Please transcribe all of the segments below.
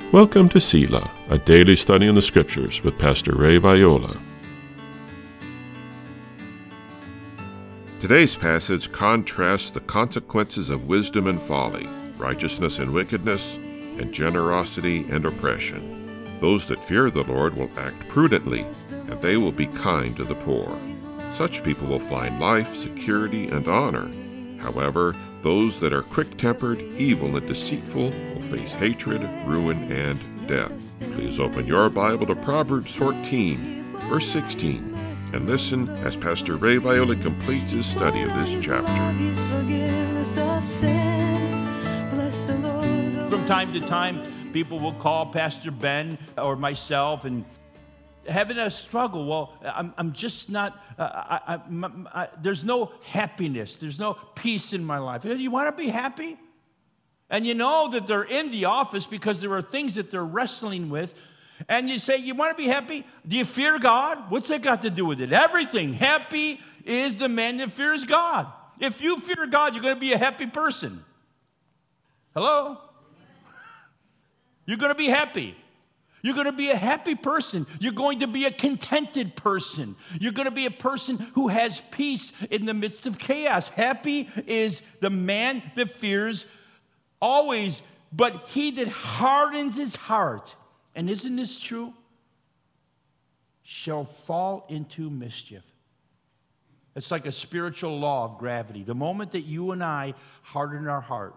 Welcome to Selah, a daily study in the Scriptures with Pastor Ray Viola. Today's passage contrasts the consequences of wisdom and folly, righteousness and wickedness, and generosity and oppression. Those that fear the Lord will act prudently, and they will be kind to the poor. Such people will find life, security, and honor. However, those that are quick-tempered, evil, and deceitful will face hatred, ruin, and death. Please open your Bible to Proverbs 14, verse 16, and listen as Pastor Ray Viola completes his study of this chapter. From time to time, people will call Pastor Ben or myself and having a struggle. Well, I'm just not, there's no happiness. There's no peace in my life. You want to be happy? And you know that they're in the office because there are things that they're wrestling with. And you say, you want to be happy? Do you fear God? What's that got to do with it? Everything. Happy is the man that fears God. If you fear God, you're going to be a happy person. Hello? You're going to be happy. You're going to be a happy person. You're going to be a contented person. You're going to be a person who has peace in the midst of chaos. Happy is the man that fears always, but he that hardens his heart, and isn't this true, shall fall into mischief. It's like a spiritual law of gravity. The moment that you and I harden our heart,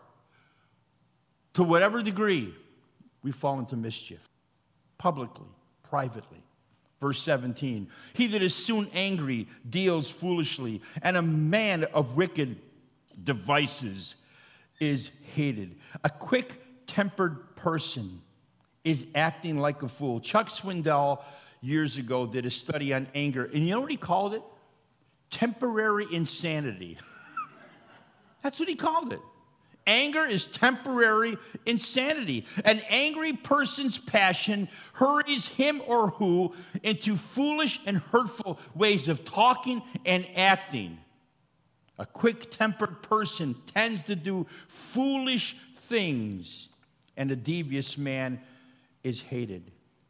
to whatever degree, we fall into mischief. Publicly, privately. Verse 17, he that is soon angry deals foolishly, and a man of wicked devices is hated. A quick-tempered person is acting like a fool. Chuck Swindoll years ago did a study on anger, and you know what he called it? Temporary insanity. That's what he called it. Anger is temporary insanity. An angry person's passion hurries him or who into foolish and hurtful ways of talking and acting. A quick-tempered person tends to do foolish things, and a devious man is hated.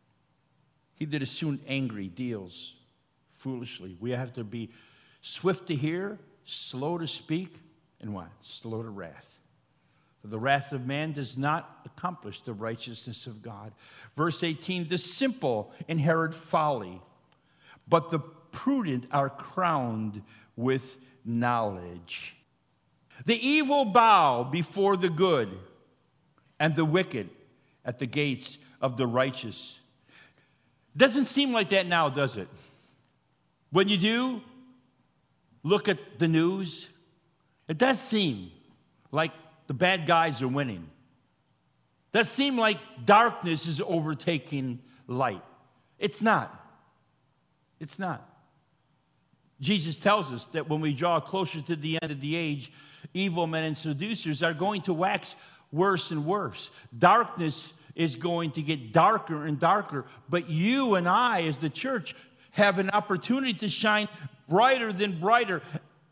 He that is soon angry deals foolishly. We have to be swift to hear, slow to speak, and what? Slow to wrath. For the wrath of man does not accomplish the righteousness of God. Verse 18, the simple inherit folly, but the prudent are crowned with knowledge. The evil bow before the good, and the wicked at the gates of the righteous. Doesn't seem like that now, does it? When you do look at the news, it does seem like the bad guys are winning. That seems like darkness is overtaking light. It's not. It's not. Jesus tells us that when we draw closer to the end of the age, evil men and seducers are going to wax worse and worse. Darkness is going to get darker and darker. But you and I, as the church, have an opportunity to shine brighter than brighter.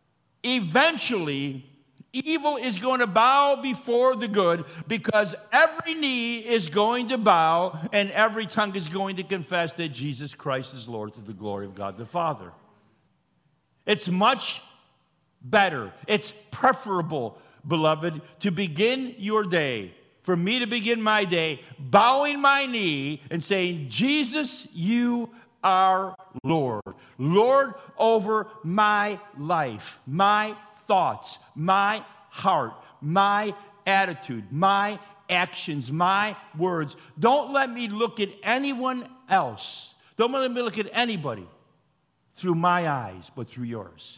Eventually, evil is going to bow before the good, because every knee is going to bow and every tongue is going to confess that Jesus Christ is Lord, to the glory of God the Father. It's much better. It's preferable, beloved, to begin your day, for me to begin my day, bowing my knee and saying, Jesus, you are Lord. Lord over my life, my thoughts, my heart, my attitude, my actions, my words. Don't let me look at anyone else. Don't let me look at anybody through my eyes, but through yours.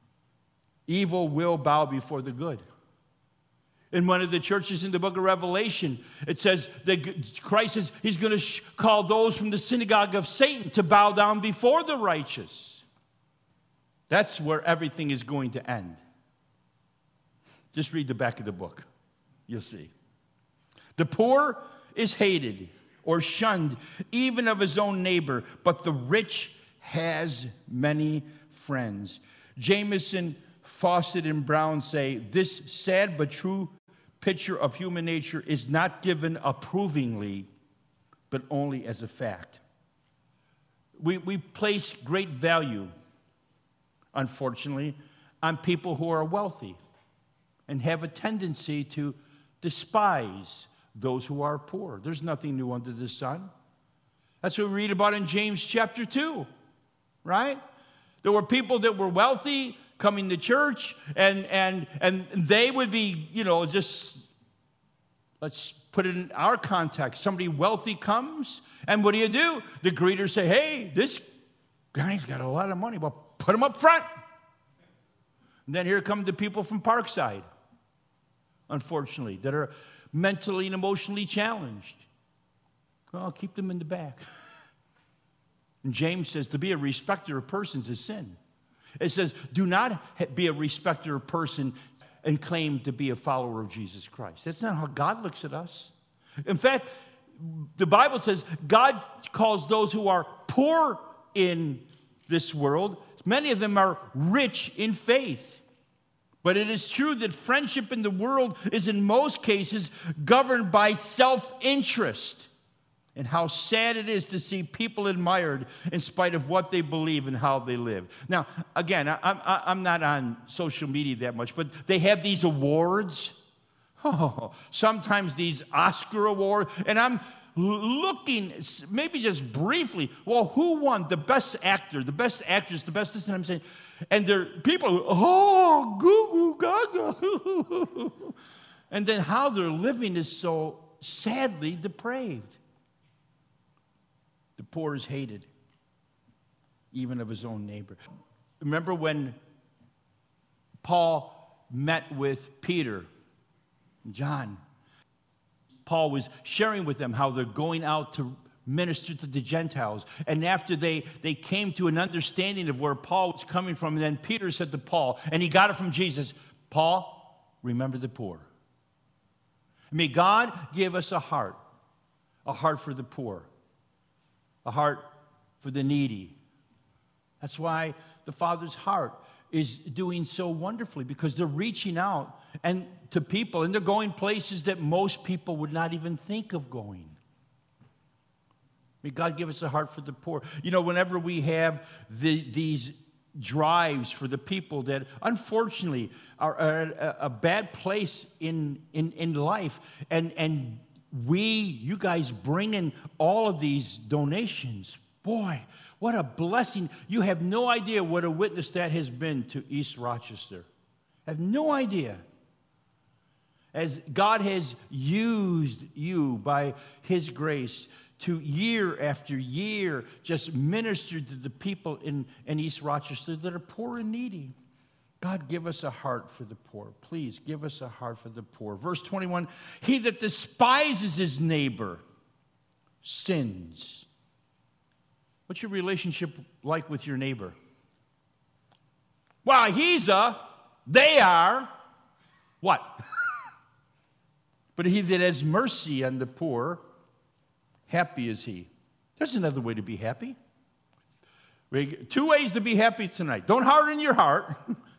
Evil will bow before the good. In one of the churches in the book of Revelation, it says that Christ says he's going to call those from the synagogue of Satan to bow down before the righteous. That's where everything is going to end. Just read the back of the book. You'll see. The poor is hated or shunned, even of his own neighbor, but the rich has many friends. Jameson, Fawcett, and Brown say, this sad but true picture of human nature is not given approvingly but only as a fact. We place great value, unfortunately, on people who are wealthy and have a tendency to despise those who are poor. There's nothing new under the sun. That's what we read about in James chapter 2, right? There were people that were wealthy coming to church, and they would be, just, let's put it in our context. Somebody wealthy comes, and what do? The greeters say, hey, this guy's got a lot of money. Well, put him up front. And then here come the people from Parkside, unfortunately, that are mentally and emotionally challenged. Well, keep them in the back. And James says to be a respecter of persons is sin. It says, do not be a respecter of person and claim to be a follower of Jesus Christ. That's not how God looks at us. In fact, the Bible says God calls those who are poor in this world, many of them are rich in faith. But it is true that friendship in the world is in most cases governed by self-interest. And how sad it is to see people admired in spite of what they believe and how they live. Now, again, I'm not on social media that much, but they have these awards. Oh, sometimes these Oscar awards. And I'm looking, maybe just briefly, well, who won the best actor, the best actress, the best this? And I'm saying, and there are people who, goo goo gaga. And then how they're living is so sadly depraved. The poor is hated, even of his own neighbor. Remember when Paul met with Peter and John? Paul was sharing with them how they're going out to minister to the Gentiles. And after they came to an understanding of where Paul was coming from, and then Peter said to Paul, and he got it from Jesus, Paul, remember the poor. May God give us a heart for the poor. A heart for the needy. That's why the Father's heart is doing so wonderfully, because they're reaching out and to people, and they're going places that most people would not even think of going. May God give us a heart for the poor. Whenever we have these drives for the people that unfortunately are at a bad place in life, and you guys bring in all of these donations. Boy, what a blessing. You have no idea what a witness that has been to East Rochester. I have no idea. As God has used you by His grace to year after year just minister to the people in East Rochester that are poor and needy. God, give us a heart for the poor. Please give us a heart for the poor. Verse 21, he that despises his neighbor sins. What's your relationship like with your neighbor? Well, they are, what? But he that has mercy on the poor, happy is he. There's another way to be happy. Two ways to be happy tonight. Don't harden your heart.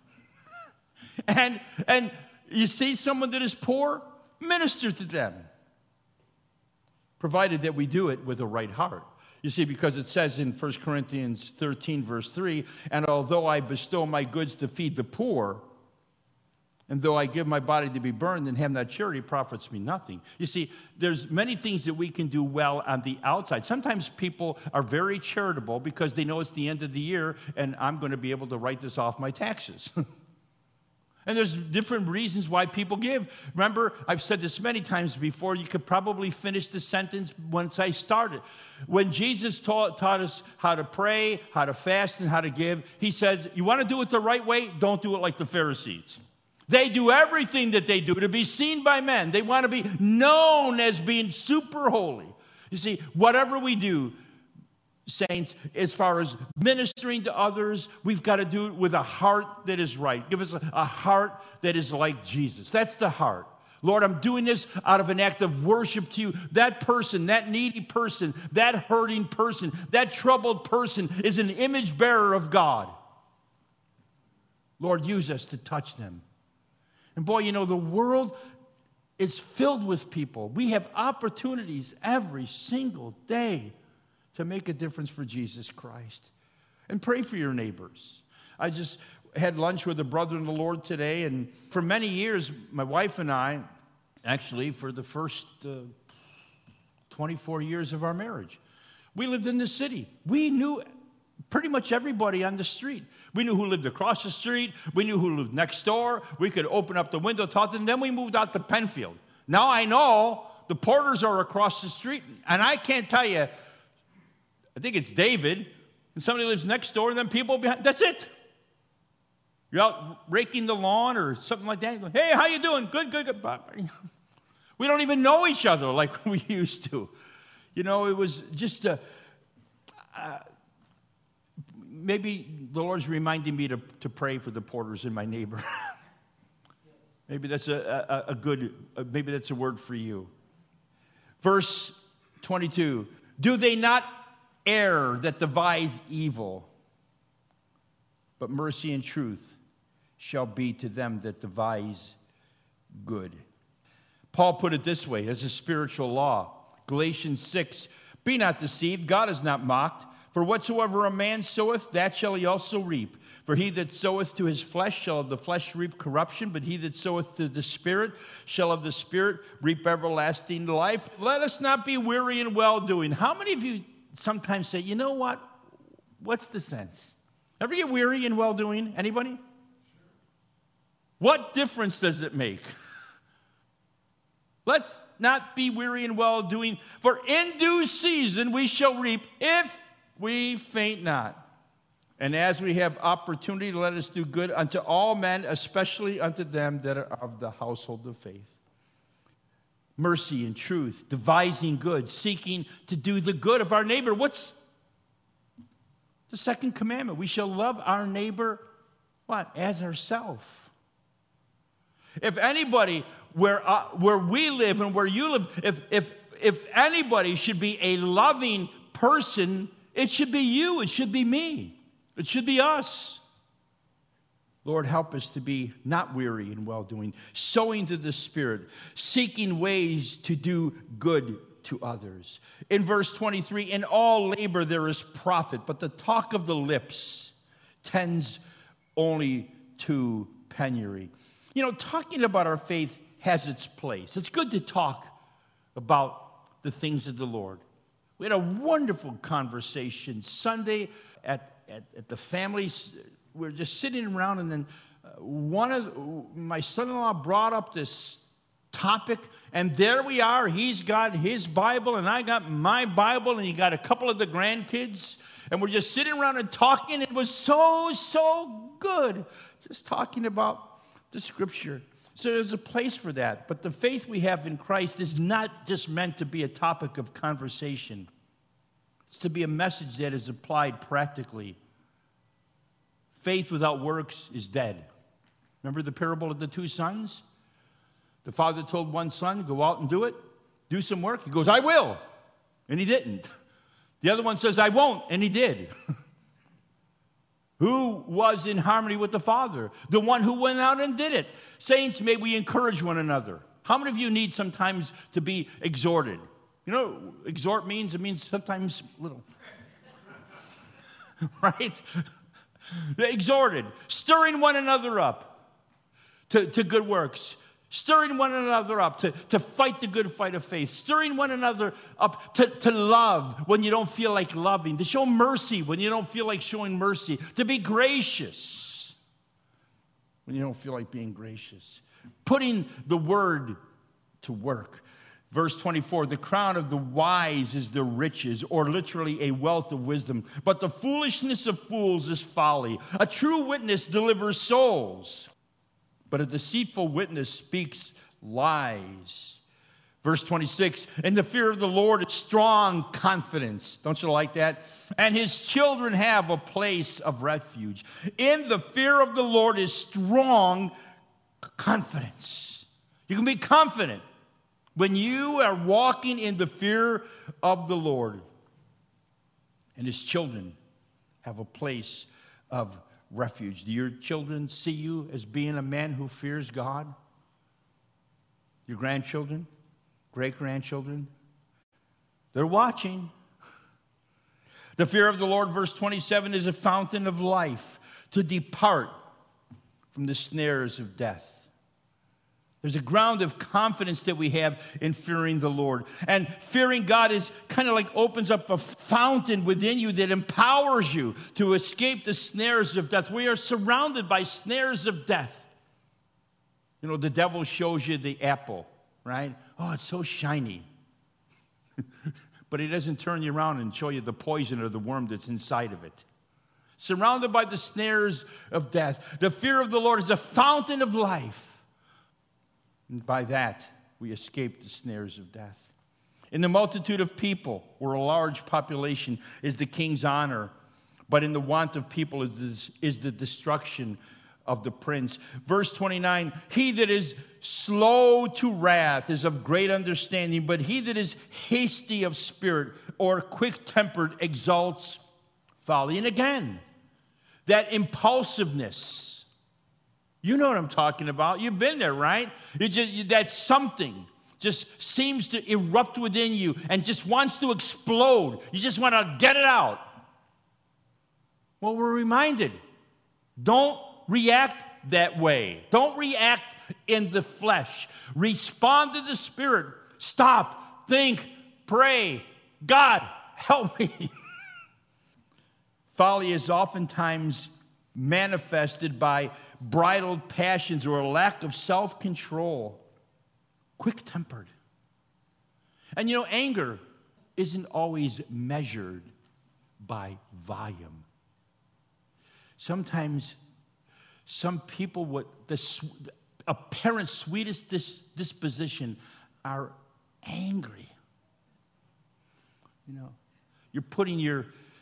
And you see someone that is poor, minister to them. Provided that we do it with a right heart. You see, because it says in 1 Corinthians 13, verse 3, and although I bestow my goods to feed the poor, and though I give my body to be burned and have not charity, profits me nothing. You see, there's many things that we can do well on the outside. Sometimes people are very charitable because they know it's the end of the year and I'm going to be able to write this off my taxes. And there's different reasons why people give. Remember, I've said this many times before. You could probably finish the sentence once I started. When Jesus taught us how to pray, how to fast, and how to give, he says, you want to do it the right way? Don't do it like the Pharisees. They do everything that they do to be seen by men. They want to be known as being super holy. You see, whatever we do, saints, as far as ministering to others, we've got to do it with a heart that is right. Give us a heart that is like Jesus. That's the heart. Lord, I'm doing this out of an act of worship to you. That person, that needy person, that hurting person, that troubled person is an image bearer of God. Lord, use us to touch them. And boy, the world is filled with people. We have opportunities every single day to make a difference for Jesus Christ. And pray for your neighbors. I just had lunch with a brother in the Lord today, and for many years, my wife and I, actually for the first 24 years of our marriage, we lived in the city. We knew pretty much everybody on the street. We knew who lived across the street. We knew who lived next door. We could open up the window, talk to them. Then we moved out to Penfield. Now I know the Porters are across the street, and I can't tell you, I think it's David, and somebody lives next door, and then people behind. That's it. You're out raking the lawn or something like that. You go, hey, how you doing? Good, good, good. We don't even know each other like we used to. You know, it was just maybe the Lord's reminding me to pray for the Porters in my neighbor. Maybe that's maybe that's a word for you. Verse 22, do they not err that devise evil? But mercy and truth shall be to them that devise good. Paul put it this way as a spiritual law. Galatians 6, be not deceived, God is not mocked. For whatsoever a man soweth, that shall he also reap. For he that soweth to his flesh shall of the flesh reap corruption, but he that soweth to the Spirit shall of the Spirit reap everlasting life. Let us not be weary in well-doing. How many of you sometimes say, you know what? What's the sense? Ever get weary in well-doing? Anybody? What difference does it make? Let's not be weary in well-doing, for in due season we shall reap if we faint not. And as we have opportunity, let us do good unto all men, especially unto them that are of the household of faith. Mercy and truth, devising good, seeking to do the good of our neighbor. What's the second commandment? We shall love our neighbor, what? As ourselves. If anybody, where we live and where you live, if anybody should be a loving person, it should be you, it should be me, it should be us. Lord, help us to be not weary in well-doing, sowing to the Spirit, seeking ways to do good to others. In verse 23, in all labor there is profit, but the talk of the lips tends only to penury. You know, talking about our faith has its place. It's good to talk about the things of the Lord. We had a wonderful conversation Sunday at the family. We were just sitting around, and then my son-in-law brought up this topic, and there we are. He's got his Bible, and I got my Bible, and he got a couple of the grandkids, and we're just sitting around and talking. It was so good, just talking about the Scripture. So there's a place for that. But the faith we have in Christ is not just meant to be a topic of conversation. It's to be a message that is applied practically. Faith without works is dead. Remember the parable of the two sons? The father told one son, go out and do it. Do some work. He goes, I will. And he didn't. The other one says, I won't. And he did. Who was in harmony with the Father? The one who went out and did it. Saints, may we encourage one another. How many of you need sometimes to be exhorted? You know, exhort means, it means sometimes little. Right? Exhorted. Stirring one another up to good works. Stirring one another up to fight the good fight of faith. Stirring one another up to love when you don't feel like loving. To show mercy when you don't feel like showing mercy. To be gracious when you don't feel like being gracious. Putting the word to work. Verse 24, the crown of the wise is the riches, or literally a wealth of wisdom. But the foolishness of fools is folly. A true witness delivers souls, but a deceitful witness speaks lies. Verse 26, in the fear of the Lord is strong confidence. Don't you like that? And his children have a place of refuge. In the fear of the Lord is strong confidence. You can be confident when you are walking in the fear of the Lord. And his children have a place of refuge. Do your children see you as being a man who fears God? your grandchildren, great-grandchildren, they're watching. The fear of the Lord, verse 27, is a fountain of life to depart from the snares of death. There's a ground of confidence that we have in fearing the Lord. And fearing God is kind of like opens up a fountain within you that empowers you to escape the snares of death. We are surrounded by snares of death. You know, the devil shows you the apple, right? Oh, it's so shiny. But he doesn't turn you around and show you the poison or the worm that's inside of it. Surrounded by the snares of death. The fear of the Lord is a fountain of life. And by that, we escape the snares of death. In the multitude of people, where a large population is the king's honor, but in the want of people is the destruction of the prince. Verse 29, he that is slow to wrath is of great understanding, but he that is hasty of spirit or quick-tempered exalts folly. And again, that impulsiveness. You know what I'm talking about. You've been there, right? That something just seems to erupt within you and just wants to explode. You just want to get it out. Well, we're reminded, don't react that way. Don't react in the flesh. Respond to the Spirit. Stop, think, pray. God, help me. Folly is oftentimes manifested by bridled passions or a lack of self-control. Quick-tempered. And you know, anger isn't always measured by volume. Sometimes some people with the apparent sweetest disposition are angry. You know, you're putting your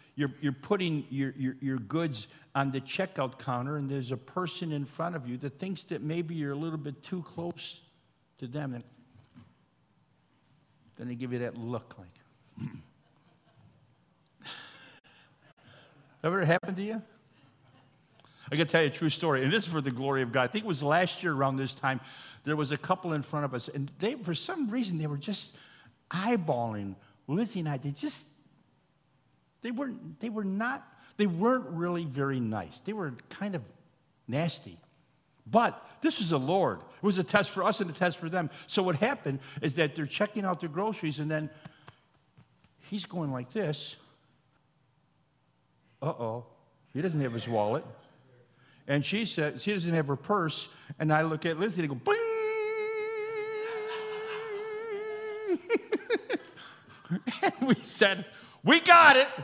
goods on the checkout counter, and there's a person in front of you that thinks that maybe you're a little bit too close to them. And then they give you that look like. Ever happened to you? I got to tell you a true story, and this is for the glory of God. I think it was last year around this time, there was a couple in front of us, and they, for some reason, they were just eyeballing Lizzie and I. They weren't really very nice. They were kind of nasty. But this was the Lord. It was a test for us and a test for them. So what happened is that they're checking out their groceries, and then he's going like this. Uh-oh. He doesn't have his wallet. And she said, she doesn't have her purse. And I look at Lizzie and I go, bing! And we said, we got it.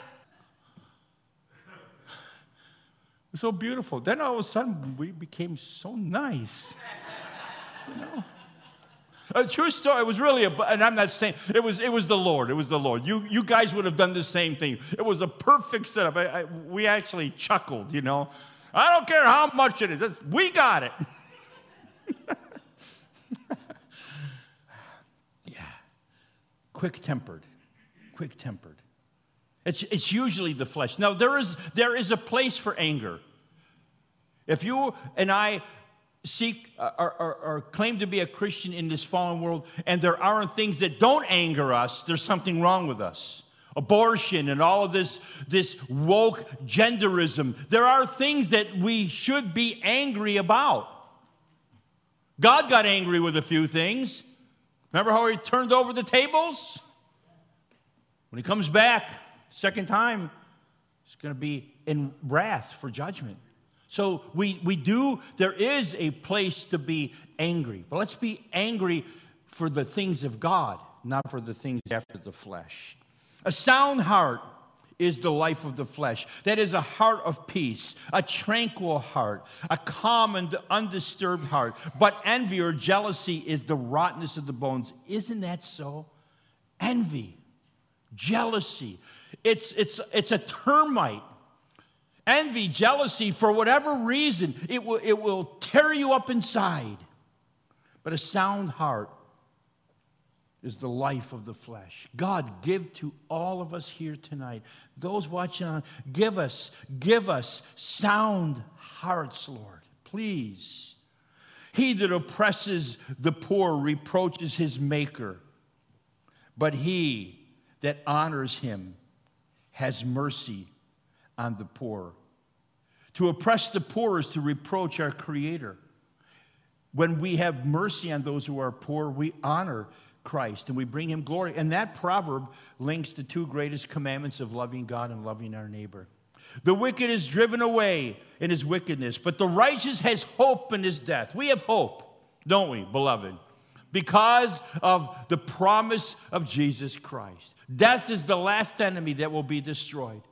It was so beautiful. Then all of a sudden, we became so nice. You know? A true story. It was really, and I'm not saying, it was the Lord. It was the Lord. You guys would have done the same thing. It was a perfect setup. We actually chuckled, you know. I don't care how much it is. We got it. Yeah. Quick-tempered. Quick-tempered. It's usually the flesh. Now, there is a place for anger. If you and I seek or claim to be a Christian in this fallen world, and there aren't things that don't anger us, there's something wrong with us. Abortion and all of this woke genderism. There are things that we should be angry about. God got angry with a few things. Remember how he turned over the tables? When he comes back, second time, it's going to be in wrath for judgment. So there is a place to be angry. But let's be angry for the things of God, not for the things after the flesh. A sound heart is the life of the flesh. That is a heart of peace, a tranquil heart, a calm and undisturbed heart. But envy or jealousy is the rottenness of the bones. Isn't that so? Envy, jealousy. It's a termite. Envy, jealousy, for whatever reason, it will tear you up inside. But a sound heart is the life of the flesh. God, give to all of us here tonight, those watching on, give us sound hearts, Lord, please. He that oppresses the poor reproaches his maker, but he that honors him has mercy on the poor. To oppress the poor is to reproach our Creator. When we have mercy on those who are poor, we honor Christ and we bring him glory. And that proverb links the two greatest commandments of loving God and loving our neighbor. The wicked is driven away in his wickedness, but the righteous has hope in his death. We have hope, don't we, beloved? Because of the promise of Jesus Christ. Death is the last enemy that will be destroyed.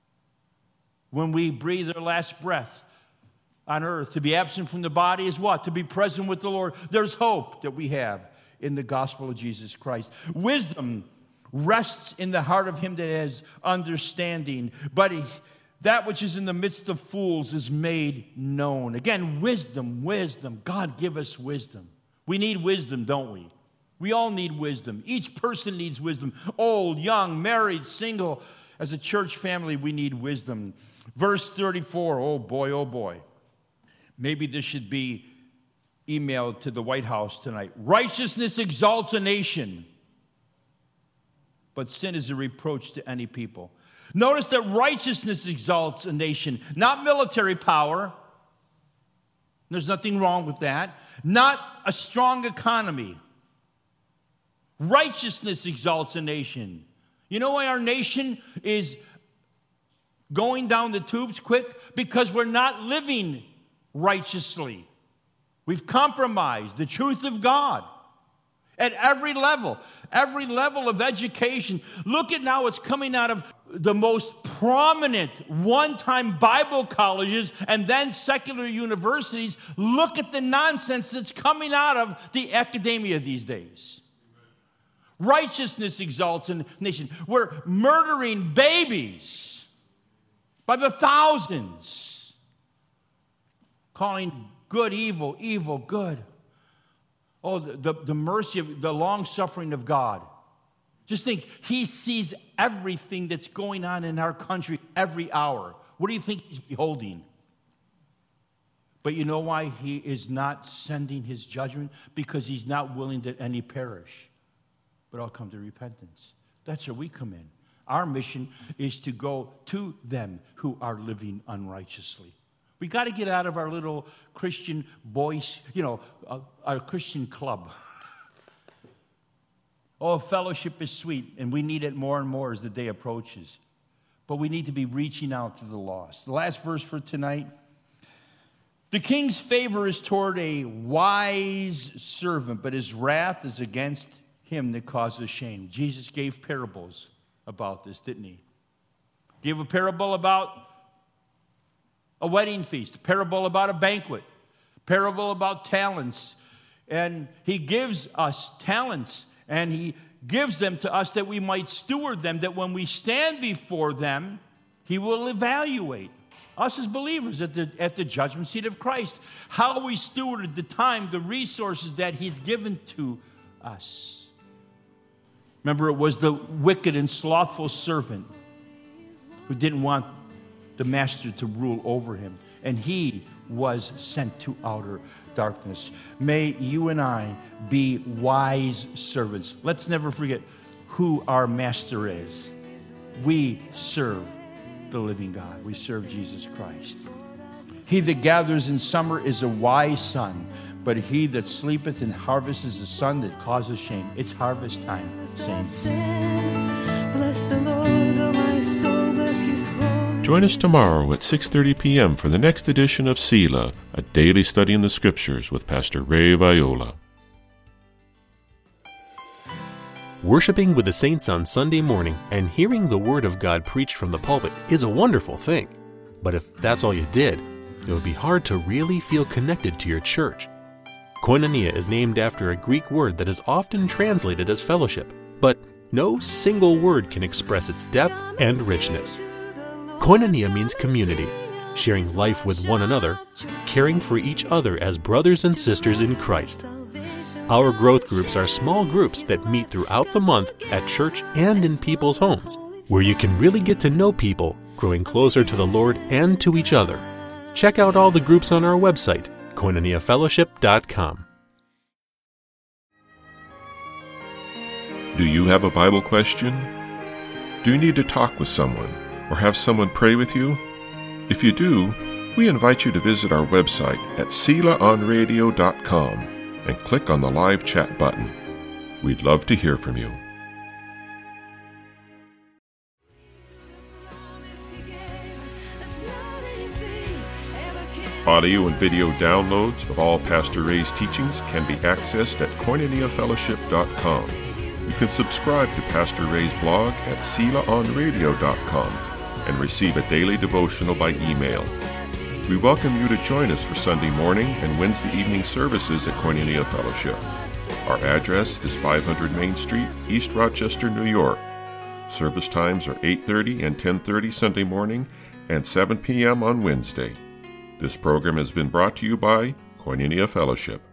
When we breathe our last breath on earth, to be absent from the body is what? To be present with the Lord. There's hope that we have in the gospel of Jesus Christ. Wisdom rests in the heart of him that has understanding, but that which is in the midst of fools is made known. Again, wisdom. God, give us wisdom. We need wisdom, don't we? We all need wisdom. Each person needs wisdom. Old, young, married, single. As a church family, we need wisdom. Verse 34, oh boy. Maybe this should be emailed to the White House tonight. Righteousness exalts a nation, but sin is a reproach to any people. Notice that righteousness exalts a nation, not military power. There's nothing wrong with that. Not a strong economy. Righteousness exalts a nation. You know why our nation is going down the tubes quick? Because we're not living righteously. We've compromised the truth of God. At every level of education. Look at now what's coming out of the most prominent one-time Bible colleges and then secular universities. Look at the nonsense that's coming out of the academia these days. Righteousness exalts a nation. We're murdering babies by the thousands. Calling good evil, evil good. Oh, the mercy of the long-suffering of God. Just think, he sees everything that's going on in our country every hour. What do you think he's beholding? But you know why he is not sending his judgment? Because he's not willing that any perish, but all come to repentance. That's where we come in. Our mission is to go to them who are living unrighteously. We got to get out of our little Christian boys, our Christian club. Oh, fellowship is sweet, and we need it more and more as the day approaches. But we need to be reaching out to the lost. The last verse for tonight. The king's favor is toward a wise servant, but his wrath is against him that causes shame. Jesus gave parables about this, didn't he? Gave a parable about a wedding feast, a parable about a banquet, a parable about talents. And he gives us talents, and he gives them to us that we might steward them, that when we stand before them, he will evaluate us as believers at the judgment seat of Christ. How we stewarded the time, the resources that he's given to us. Remember, it was the wicked and slothful servant who didn't want the master to rule over him, and he was sent to outer darkness. May you and I be wise servants. Let's never forget who our master is. We serve the living God. We serve Jesus Christ. He that gathers in summer is a wise son, but he that sleepeth in harvest is a son that causes shame. It's harvest time, saints. Bless the Lord, oh my soul, bless his holy. Join us tomorrow at 6:30 p.m. for the next edition of Selah, a daily study in the Scriptures with Pastor Ray Viola. Worshiping with the saints on Sunday morning and hearing the Word of God preached from the pulpit is a wonderful thing. But if that's all you did, it would be hard to really feel connected to your church. Koinonia is named after a Greek word that is often translated as fellowship, but no single word can express its depth and richness. Koinonia means community, sharing life with one another, caring for each other as brothers and sisters in Christ. Our growth groups are small groups that meet throughout the month at church and in people's homes, where you can really get to know people, growing closer to the Lord and to each other. Check out all the groups on our website at koinoniafellowship.com. Do you have a Bible question? Do you need to talk with someone or have someone pray with you? If you do, we invite you to visit our website at selaonradio.com and click on the live chat button. We'd love to hear from you. Audio and video downloads of all Pastor Ray's teachings can be accessed at koinoniafellowship.com. You can subscribe to Pastor Ray's blog at selaonradio.com and receive a daily devotional by email. We welcome you to join us for Sunday morning and Wednesday evening services at Koinonia Fellowship. Our address is 500 Main Street, East Rochester, New York. Service times are 8:30 and 10:30 Sunday morning and 7 p.m. on Wednesday. This program has been brought to you by Koinonia Fellowship.